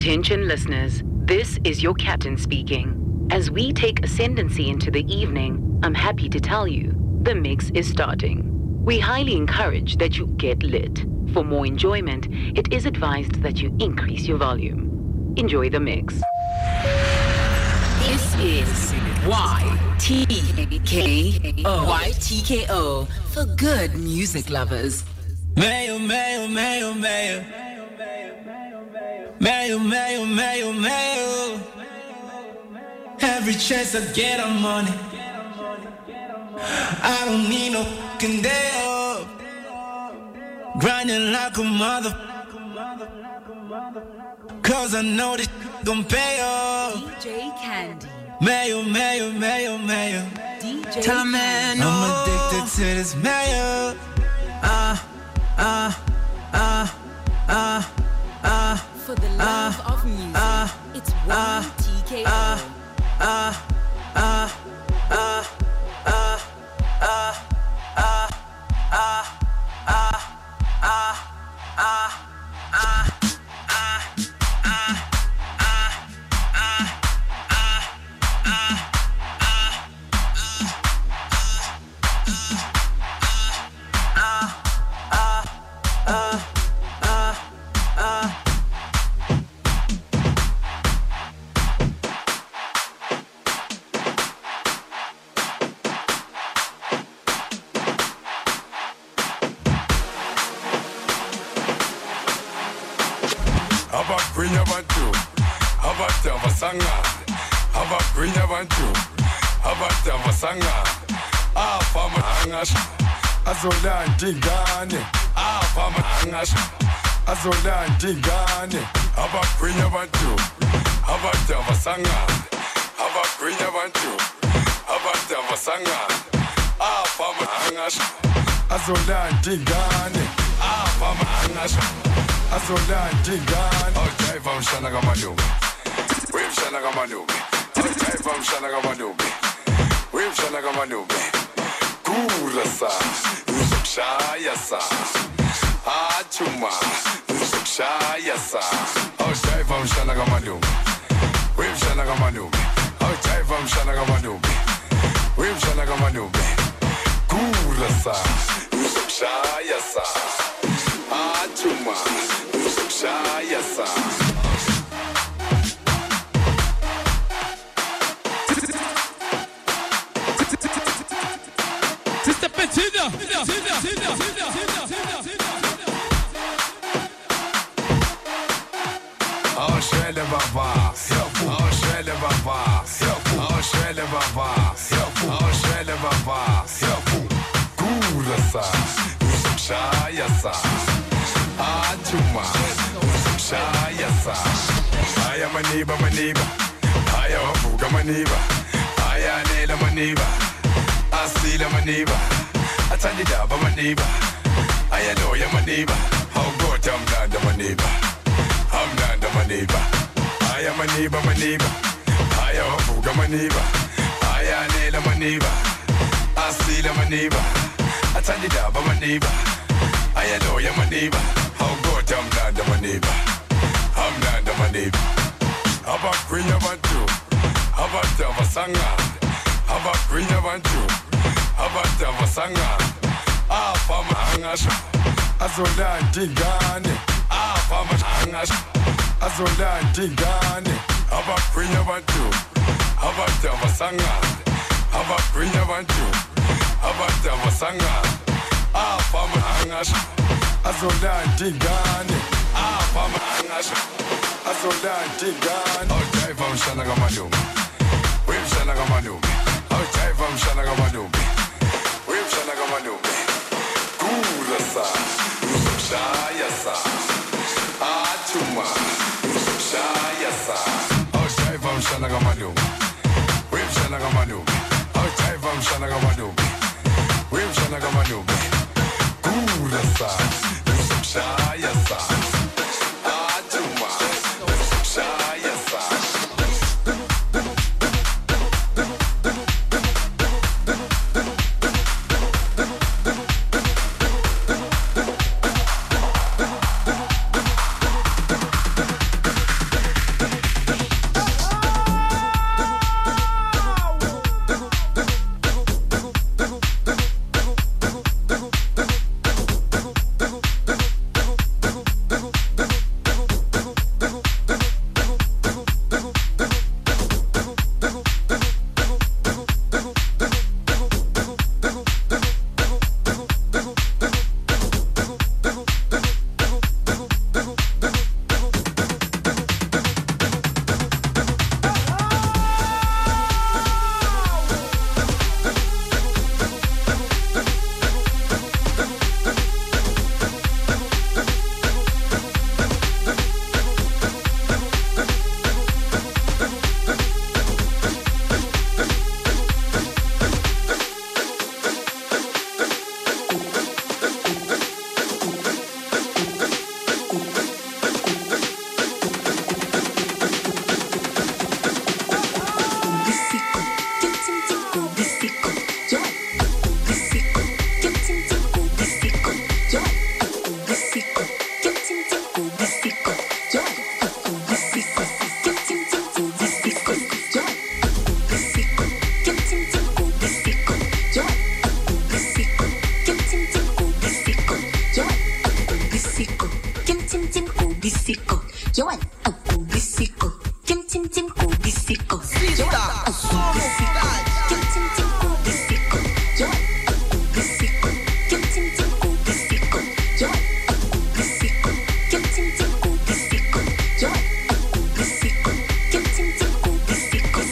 Attention listeners, this is your captain speaking. As we take ascendancy into the evening, I'm happy to tell you, the mix is starting. We highly encourage that you get lit. For more enjoyment, it is advised that you increase your volume. Enjoy the mix. This is YTKO for good music lovers. Mayo, mayo, mayo, mayo. Mayo, mayo, mayo, mayo. Every chance I get, I'm on it. I don't need no fucking day off. Grinding like a mother. Cause I know this gon' pay off. DJ Candy. Mayo, mayo, mayo, mayo. DJ Tell a man no. I'm addicted to this mayo. For the love of music, it's YTKO. Azolandigane abamangasha azolandigane abagwinya abantu abadavasangane abagwinya abantu abadavasangane abamangasha azolandigane abamangasha azolandigane ojayiva mshana kamalume wemshana kamalume ojayiva mshana kamalume wemshana kamalume Kurasa, Shaya sa, Achuma, Shaya sa. Oh, Shaivam Shanagamadum, Wim Shanagamadum, oh, Shaivam Shanagamadum, Wim Shanagamadum, Kurasa, Shaya sa, Achuma, Shaya sa. Oh, Shredder Baba, oh, Shredder Baba, oh, Shredder Baba, oh, Shredder Baba, Kurasa, Shayasa, Achuma, Shayasa. I am a neighbor, I am a Fuga Maniba, I am Nela Maniba, I see the Maniba, I tell you that, my neighbor, I know you're my neighbor, how good I'm not the neighbor. I'm not my neighbor. I am a neighbor, my neighbor. I am a Fuga, my neighbor. I am Nela, my neighbor. I see them, my neighbor. I tell you that, my neighbor. I know you're my neighbor. How good I'm not my neighbor. I'm not my neighbor. How about Green Abantu? How about Davasanga? How about Green Abantu? How about Davasanga? Ah, Fama Hangasha. Azolandigane. Abamangasha azolandigane abagwinya abantu abadavasangane abagwinya abantu abadavasangane abamangasha azolandigane abamangasha azolandigane ojayiva mshana kamalume wemshana kamalume ojayiva mshana kamalume wemshana kamalume kurasa Shaya sa, Achuma, Shaya sa. Oh, Shaivam Shanagamadum, Wim Shanagamadum, oh, Shaivam Shanagamadum, Wim Shanagamadum, Kurasa, Shaya sa, Achuma, Shaya sa. bisiko. Kim tim tim ko bisiko. Yo bisiko. Kim tim tim ko bisiko. Yo bisiko. Kim tim tim ko bisiko. Yo bisiko. Kim tim tim ko bisiko. Yo bisiko. Kim tim tim ko bisiko.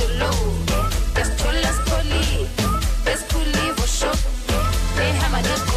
Let's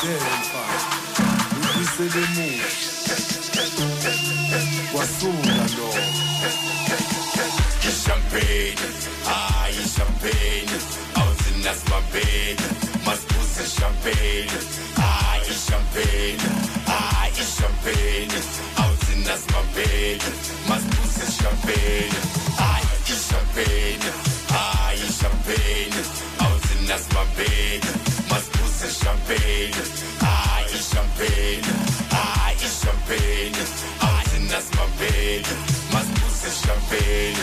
there, in fact. We say the move. Wasuga, no. It's champagne, it's champagne. Out in that's my bed. Must boost the champagne. It's champagne, it's champagne. Out in that's my bed. Must boost the champagne. It's champagne, it's champagne. Out in that's my bed. Must boost the champagne. It's champagne, it's champagne. Out in that's my bed. Must boost the champagne.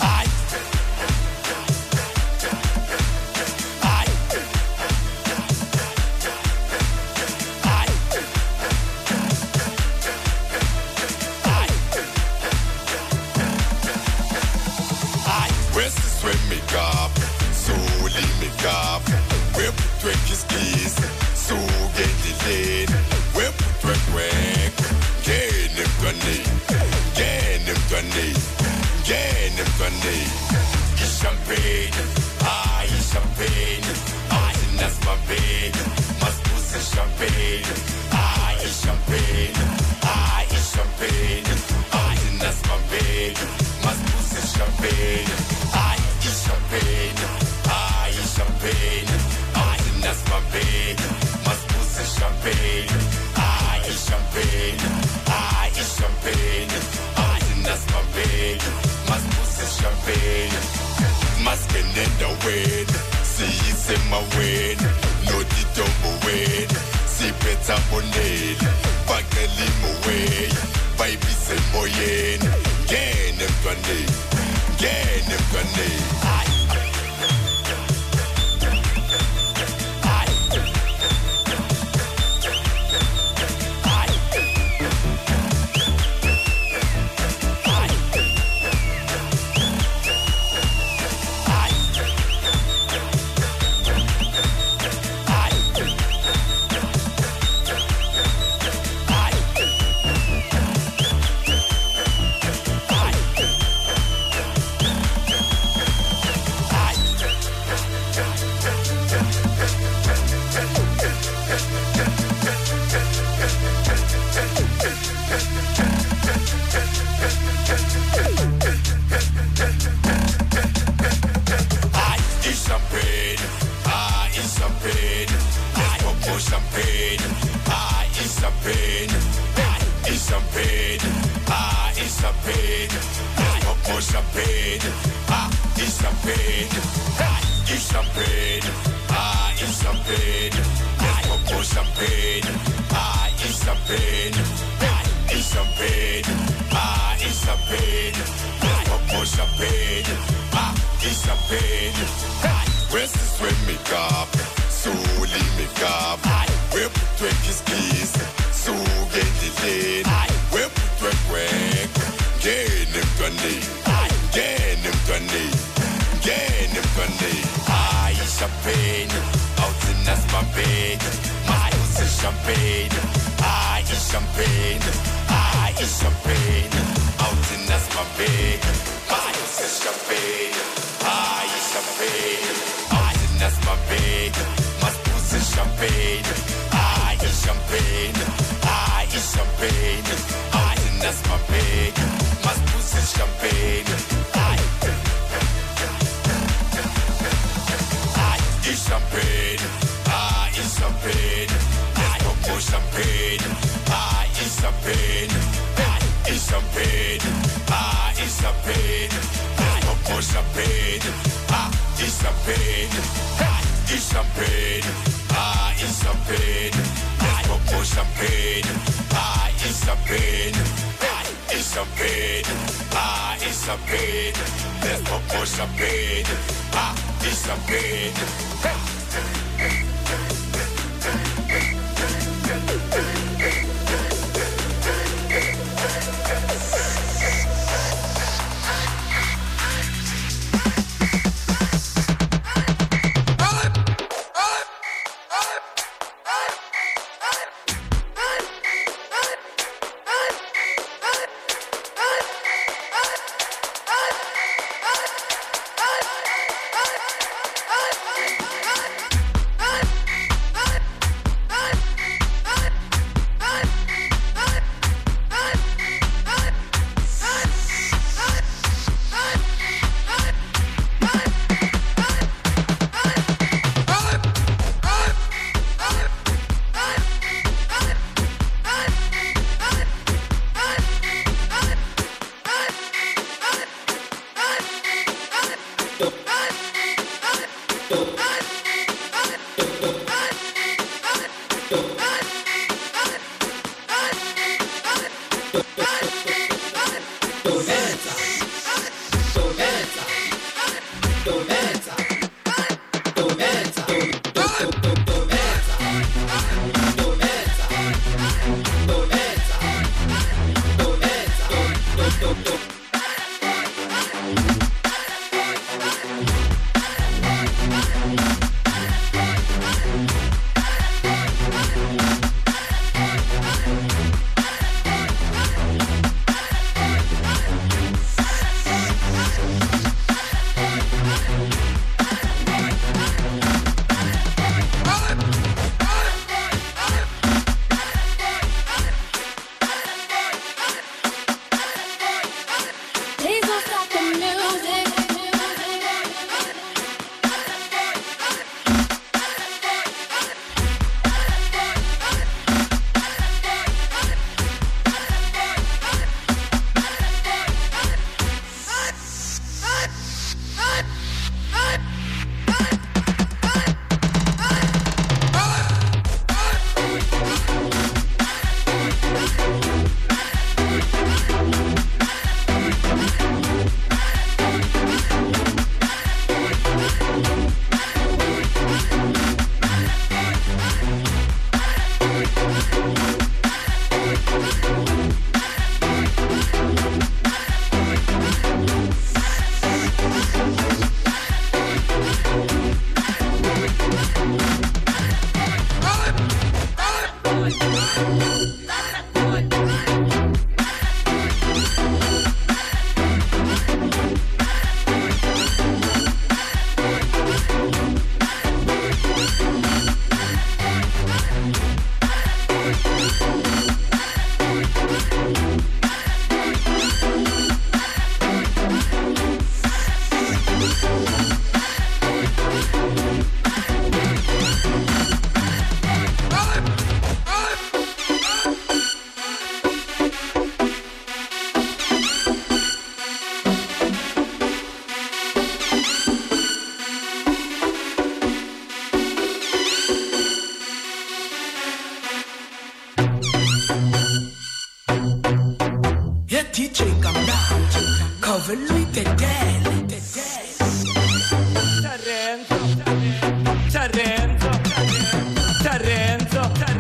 Where put work is keys, so get the lead. Where put work, gain him gunny, gain him gunny, gain him gunny. It's champagne, it's champagne. And that's my bed, must boost the champagne. It's champagne, it's champagne. And that's my bed, must boost the champagne. It's champagne. Champagne, and that's my bed. Must boost the champagne. It's champagne, it's champagne. And that's my bed. Must boost the champagne. Must get in the wind. See it's in my wind. No the double wind. See better bonnet. Back the limo way. Baby say moyen. Gain him gunny. Gain him gunny. DJ come down, cover lui che Tarenzo,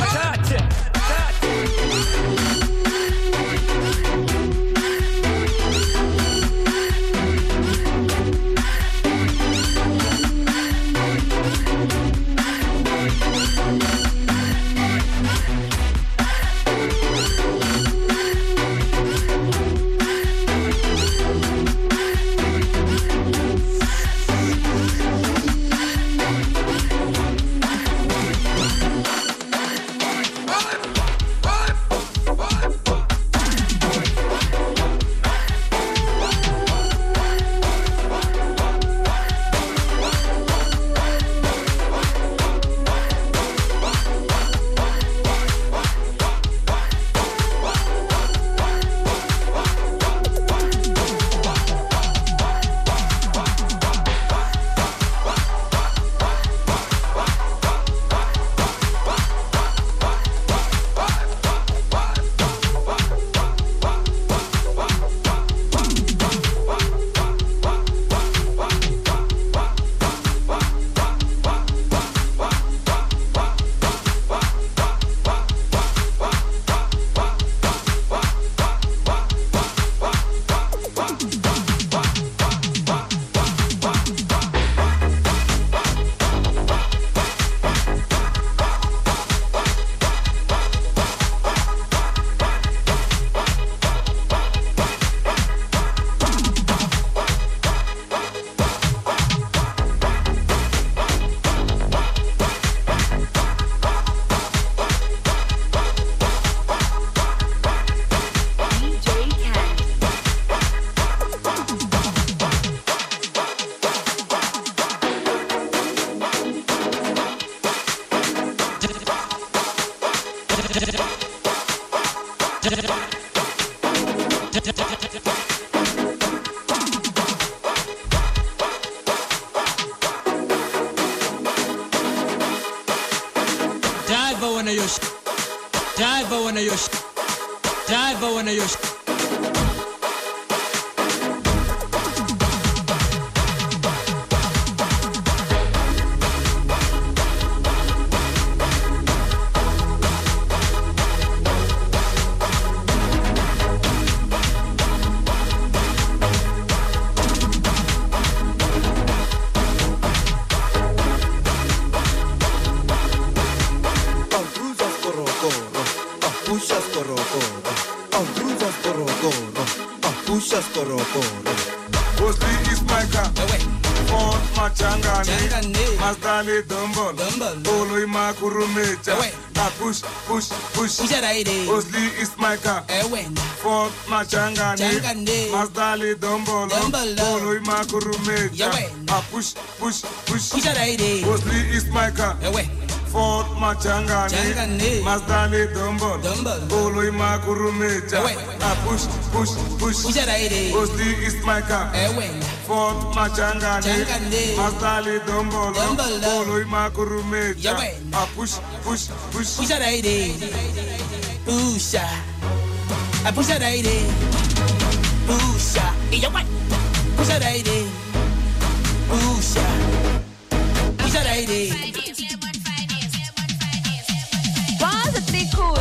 Osli is my car. Fort Machangani. Masdali Dombolo. Polo Makurumeja. Push. Osli is my car. Fort Machangani. Masdali Dombolo. Polo Makurumeja. Push. Osli is my car. Fort Machangani. Masdali Dombolo. Polo Makurumeja. Push. Pusha lady, pusha, I push a lady, pusha, yeah what? Pusha lady, pusha lady. Positive cool.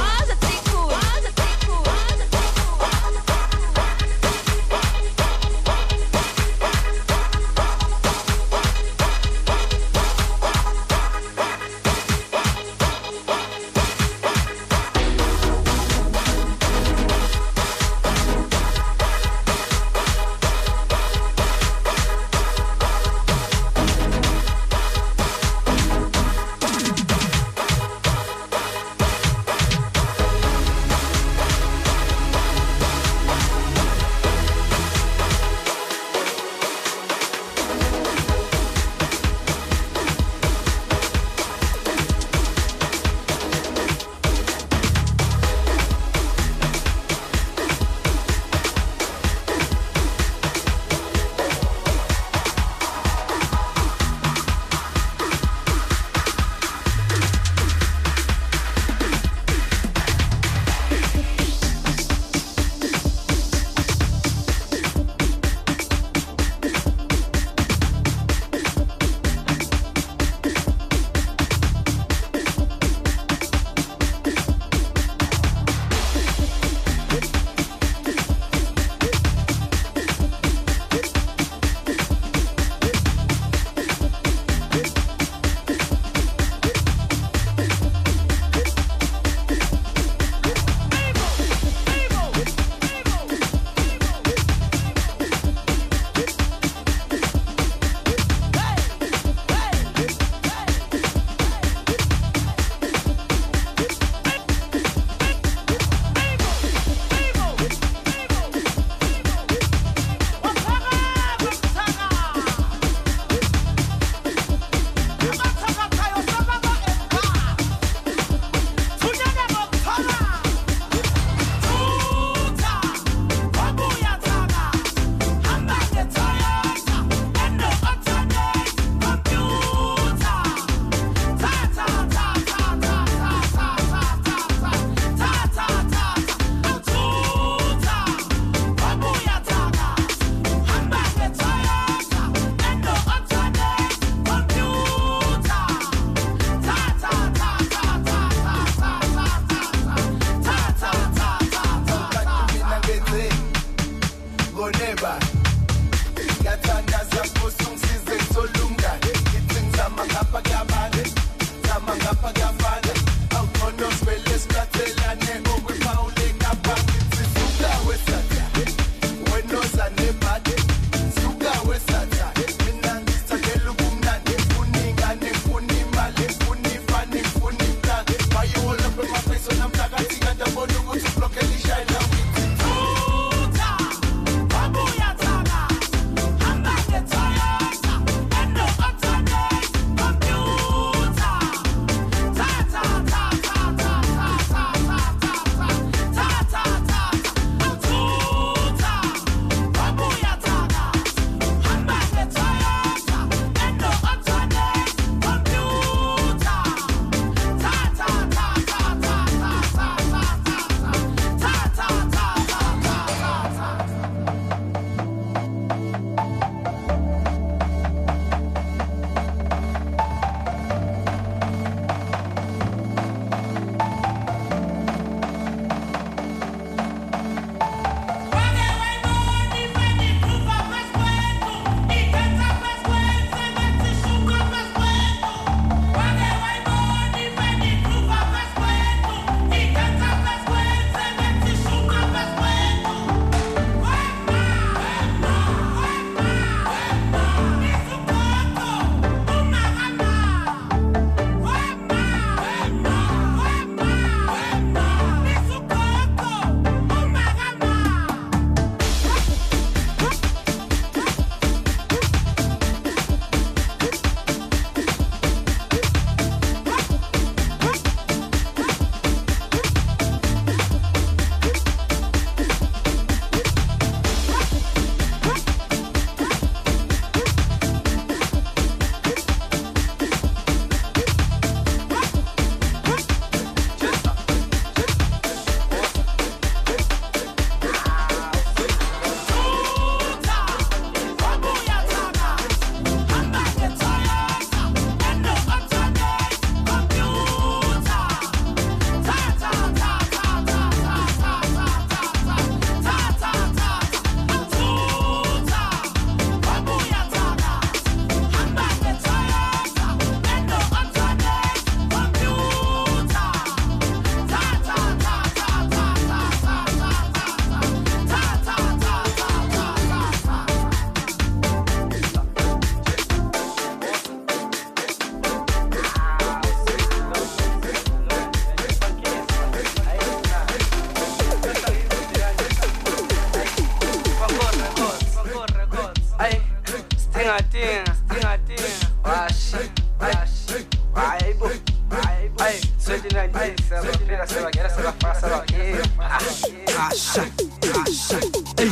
Sou de Nandinho, vira celogueira, se ela faz celogueira. Acha, ei,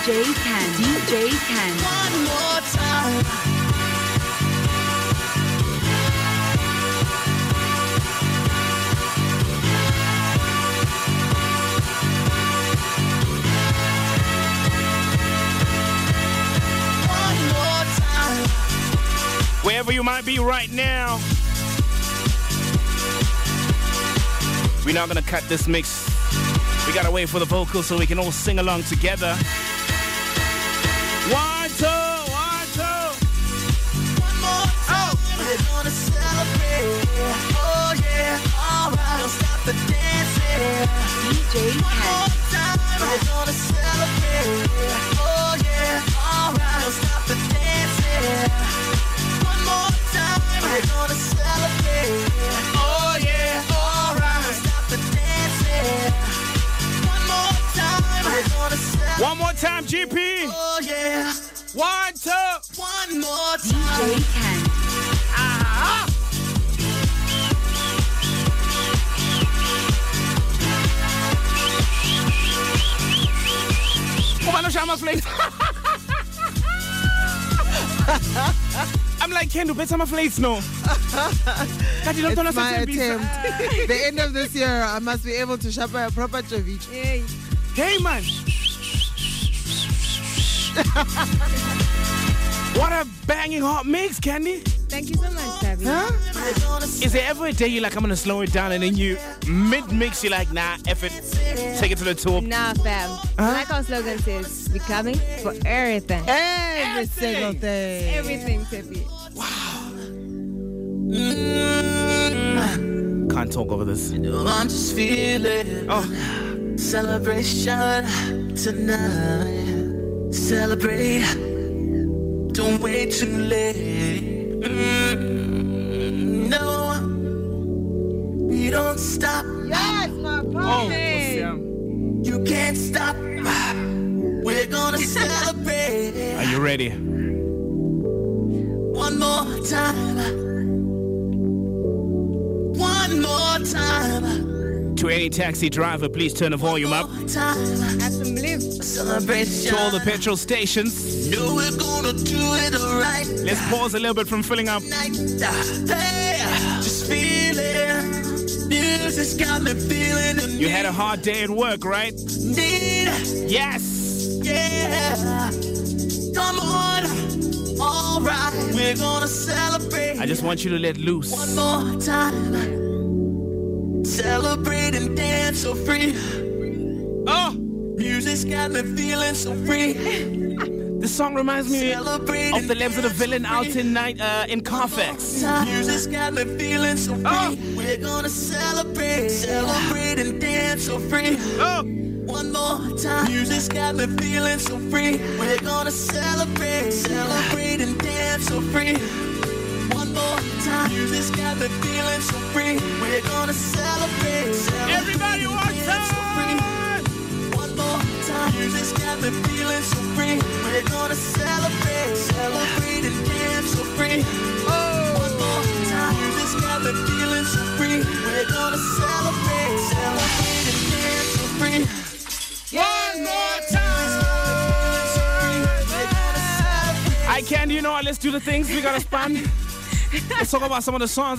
DJ Ken. One more time. Wherever you might be right now, we're not gonna cut this mix. We gotta wait for the vocals so we can all sing along together. 1, 2, 1, 2. One more time. We're gonna celebrate. Oh yeah, alright. Don't stop the dancing. DJ One more Ken. time. We're gonna celebrate. Oh yeah, alright. Don't stop the dancing. More time, we're gonna celebrate. Oh yeah, alright. Stop the dancing. One more time, we're gonna celebrate. One more time, GP. Oh yeah. 1, 2. One more DJ time. Ken. Ah. Kom aan, nou zijn we vlees. I'm like, Ken, do better my flights now. It's my attempt. The end of this year, I must be able to shop a proper ceviche. Hey, man. What a banging hot mix, Candy. Thank you so much, Tabby. Huh? Is there ever a day you're like, I'm going to slow it down, and then you mid-mix, you're like, nah, F it, take it to the top? Nah, fam. Like our slogan says, we coming for everything. Every single thing. Everything, Tippy. Wow. Can't talk over this. I'm just feeling celebration tonight. Celebrate. Don't wait too late. No, we don't stop. Yes, my boy. You can't stop. We're gonna celebrate. Are you ready? One more time. One more time. To any taxi driver, please turn the volume up. Have some live. Celebration. To all the petrol stations, know we're gonna do it right. Let's pause a little bit from filling up. Hey, just feeling. Music's got me feeling. You had a hard day at work, right? Need. Yes. Yeah. Come on. All right. We're gonna celebrate. I just want you to let loose. One more time. Celebrate and dance so free. Oh. Music's got me feeling so free. This song reminds me of the Lives of the Villain out in Carfax. Music's got me feeling so free. We're gonna celebrate, celebrate and dance so free. One more time. Music's got me feeling so free. We're gonna celebrate, celebrate and dance so free. One more time. Music's got me feeling so free. We're gonna celebrate, celebrate. Everybody wants so free. One more time. Music's got me feeling so free. We're gonna celebrate, celebrate and dance so free. One more time. Music's got me feeling so free. We're gonna celebrate, celebrate and dance so free. One more time. I can, you know what? Let's do the things we gotta spun. Let's talk about some of the songs